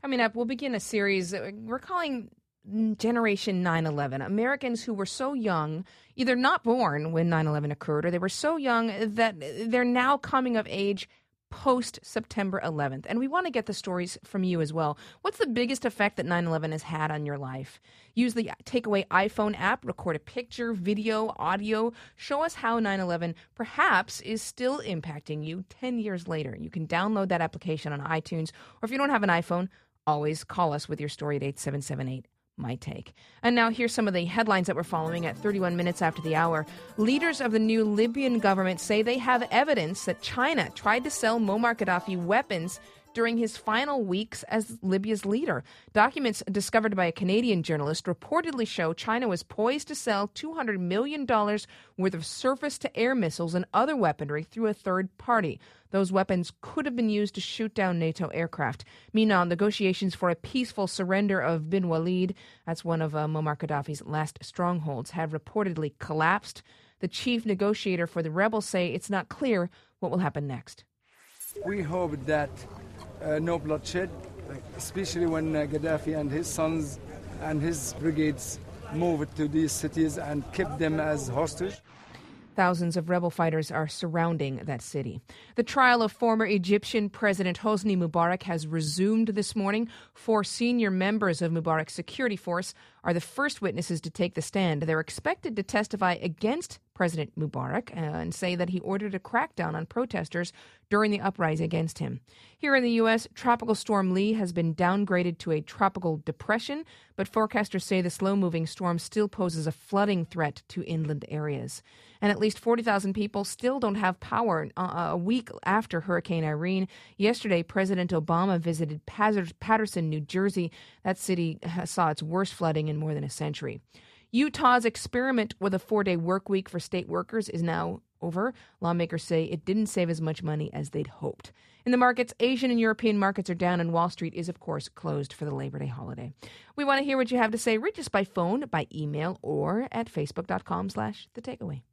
Coming up, we'll begin a series that we're calling Generation 9/11. Americans who were so young, either not born when 9/11 occurred, or they were so young that they're now coming of age post September 11th. And we want to get the stories from you as well. What's the biggest effect that 9/11 has had on your life? Use the Takeaway iPhone app, record a picture, video, audio. Show us how 9/11 perhaps is still impacting you 10 years later. You can download that application on iTunes, or if you don't have an iPhone, always call us with your story at 8778. My take. And now here's some of the headlines that we're following at 31 minutes after the hour. Leaders of the new Libyan government say they have evidence that China tried to sell Muammar Gaddafi weapons during his final weeks as Libya's leader. Documents discovered by a Canadian journalist reportedly show China was poised to sell $200 million worth of surface-to-air missiles and other weaponry through a third party. Those weapons could have been used to shoot down NATO aircraft. Meanwhile, negotiations for a peaceful surrender of Bin Walid, that's one of Muammar Gaddafi's last strongholds, have reportedly collapsed. The chief negotiator for the rebels say it's not clear what will happen next. We hope that no bloodshed, especially when Gaddafi and his sons and his brigades moved to these cities and kept them as hostage. Thousands of rebel fighters are surrounding that city. The trial of former Egyptian President Hosni Mubarak has resumed this morning. 4 senior members of Mubarak's security force are the first witnesses to take the stand. They're expected to testify against President Mubarak and say that he ordered a crackdown on protesters during the uprising against him. Here in the U.S., Tropical Storm Lee has been downgraded to a tropical depression, but forecasters say the slow-moving storm still poses a flooding threat to inland areas. And at least 40,000 people still don't have power a week after Hurricane Irene. Yesterday, President Obama visited Paterson, New Jersey. That city saw its worst flooding in more than a century. Utah's experiment with a 4-day work week for state workers is now over. Lawmakers say it didn't save as much money as they'd hoped. In the markets, Asian and European markets are down, and Wall Street is, of course, closed for the Labor Day holiday. We want to hear what you have to say. Reach us by phone, by email, or at facebook.com/thetakeaway.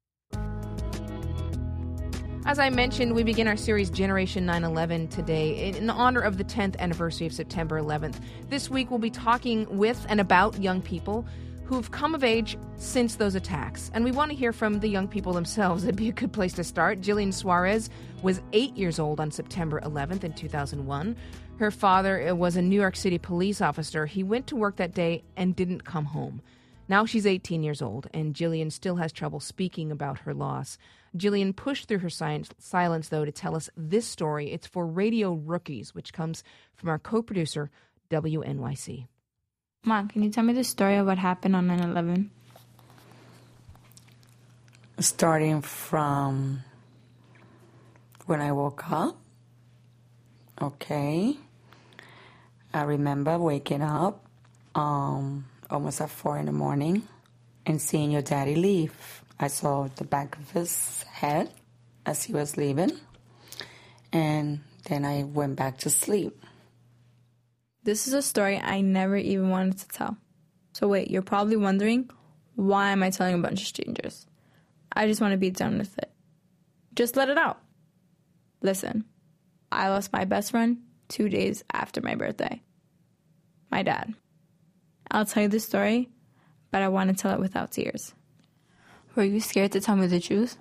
As I mentioned, we begin our series Generation 9/11 today in honor of the 10th anniversary of September 11th. This week we'll be talking with and about young people who've come of age since those attacks. And we want to hear from the young people themselves. It'd be a good place to start. Jillian Suarez was 8 years old on September 11th in 2001. Her father was a New York City police officer. He went to work that day and didn't come home. Now she's 18 years old, and Jillian still has trouble speaking about her loss. Jillian pushed through her silence, though, to tell us this story. It's for Radio Rookies, which comes from our co-producer, WNYC. Mom, can you tell me the story of what happened on 9/11? Starting from when I woke up. Okay. I remember waking up almost at 4 in the morning and seeing your daddy leave. I saw the back of his head as he was leaving, and then I went back to sleep. This is a story I never even wanted to tell. So wait, you're probably wondering, why am I telling a bunch of strangers? I just want to be done with it. Just let it out. Listen, I lost my best friend 2 days after my birthday. My dad. I'll tell you the story, but I want to tell it without tears. Were you scared to tell me the truth?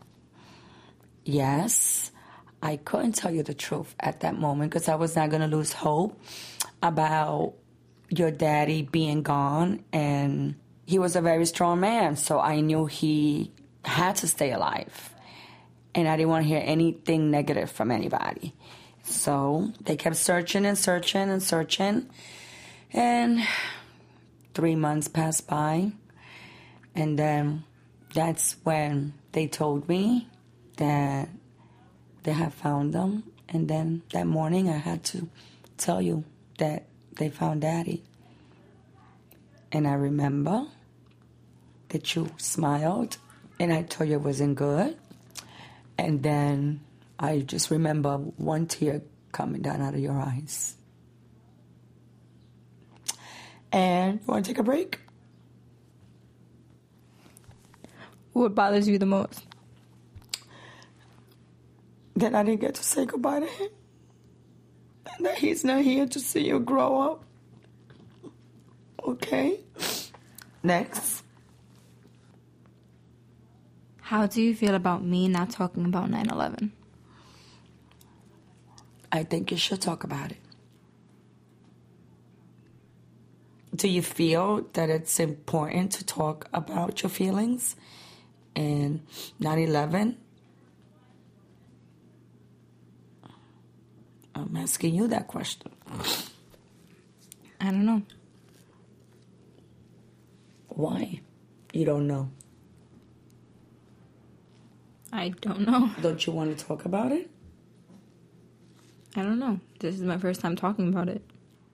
Yes. I couldn't tell you the truth at that moment because I was not going to lose hope about your daddy being gone. And he was a very strong man, so I knew he had to stay alive. And I didn't want to hear anything negative from anybody. So they kept searching and searching and searching. And 3 months passed by. And then that's when they told me that they had found them. And then that morning I had to tell you that they found Daddy. And I remember that you smiled and I told you it wasn't good. And then I just remember one tear coming down out of your eyes. And you want to take a break? What bothers you the most? That I didn't get to say goodbye to him. And that he's not here to see you grow up. Okay? Next. How do you feel about me not talking about 9/11? I think you should talk about it. Do you feel that it's important to talk about your feelings in 9/11? I'm asking you that question. I don't know. Why? You don't know. I don't know. Don't you want to talk about it? I don't know. This is my first time talking about it.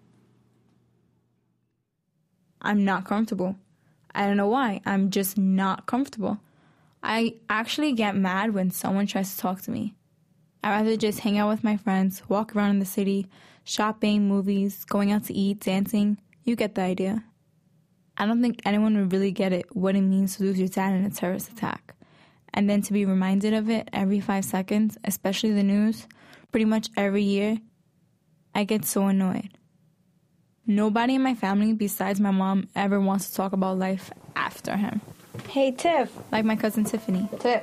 I'm not comfortable. I don't know why. I'm just not comfortable. I actually get mad when someone tries to talk to me. I'd rather just hang out with my friends, walk around in the city, shopping, movies, going out to eat, dancing. You get the idea. I don't think anyone would really get it, what it means to lose your dad in a terrorist attack. And then to be reminded of it every 5 seconds, especially the news, pretty much every year, I get so annoyed. Nobody in my family besides my mom ever wants to talk about life after him. Hey, Tiff. Like my cousin Tiffany. Tiff.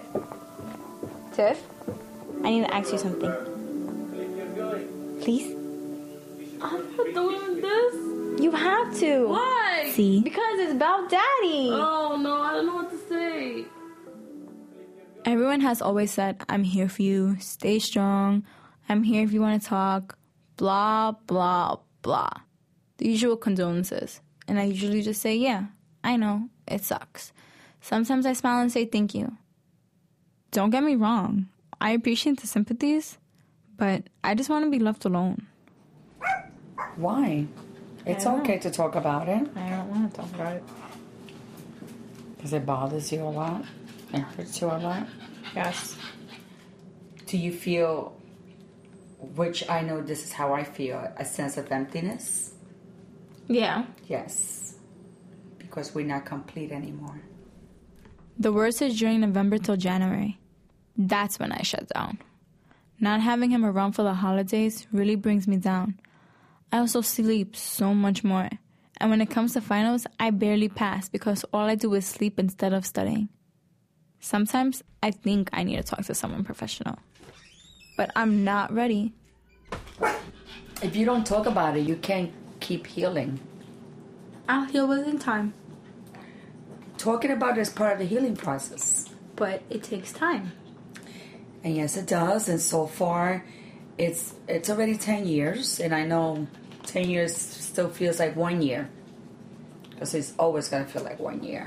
I need to ask you something. Please? I'm not doing this. You have to. Why? See? Because it's about Daddy. Oh, no, I don't know what to say. Everyone has always said, I'm here for you, stay strong, I'm here if you want to talk, blah, blah, blah. The usual condolences. And I usually just say, yeah, I know, it sucks. Sometimes I smile and say thank you. Don't get me wrong, I appreciate the sympathies, but I just want to be left alone. Why? It's okay to talk about it. I don't want to talk about it. Because it bothers you a lot? It hurts you a lot? Yes. Do you feel, which I know this is how I feel, a sense of emptiness? Yeah. Yes. Because we're not complete anymore. The worst is during November till January. That's when I shut down. Not having him around for the holidays really brings me down. I also sleep so much more. And when it comes to finals, I barely pass because all I do is sleep instead of studying. Sometimes I think I need to talk to someone professional. But I'm not ready. If you don't talk about it, you can't keep healing. I'll heal within time. Talking about it is part of the healing process. But it takes time. And yes, it does. And so far, it's already 10 years. And I know 10 years still feels like 1 year. Because it's always going to feel like 1 year.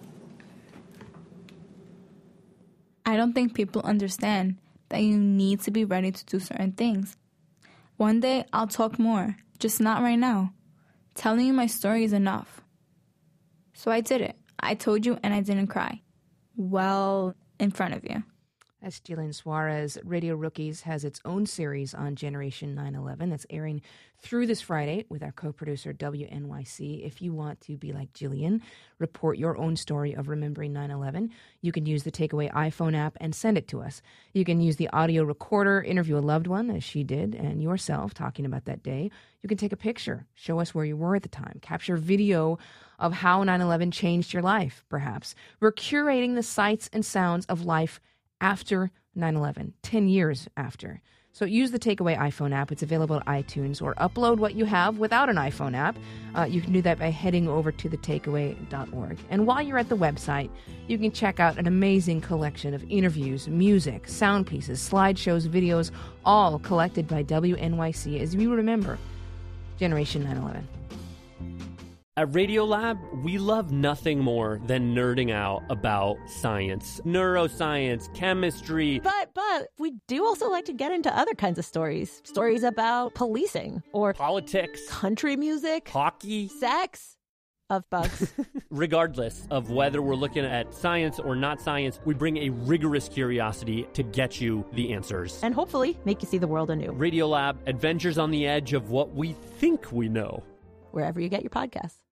I don't think people understand that you need to be ready to do certain things. One day, I'll talk more. Just not right now. Telling you my story is enough. So I did it. I told you and I didn't cry. Well, in front of you. That's Jillian Suarez. Radio Rookies has its own series on Generation 9/11 that's airing through this Friday with our co-producer WNYC. If you want to be like Jillian, report your own story of remembering 9/11, you can use the Takeaway iPhone app and send it to us. You can use the audio recorder, interview a loved one, as she did, and yourself talking about that day. You can take a picture, show us where you were at the time, capture video of how 9/11 changed your life, perhaps. We're curating the sights and sounds of life after 9/11, 10 years after. So use the Takeaway iPhone app. It's available at iTunes, or upload what you have without an iPhone app. You can do that by heading over to thetakeaway.org. And while you're at the website, you can check out an amazing collection of interviews, music, sound pieces, slideshows, videos, all collected by WNYC as we remember Generation 9/11. At Radiolab, we love nothing more than nerding out about science, neuroscience, chemistry. But we do also like to get into other kinds of stories. Stories about policing or Politics, country music, hockey, sex, of bugs. Regardless of whether we're looking at science or not science, we bring a rigorous curiosity to get you the answers. And hopefully make you see the world anew. Radiolab, adventures on the edge of what we think we know. Wherever you get your podcasts.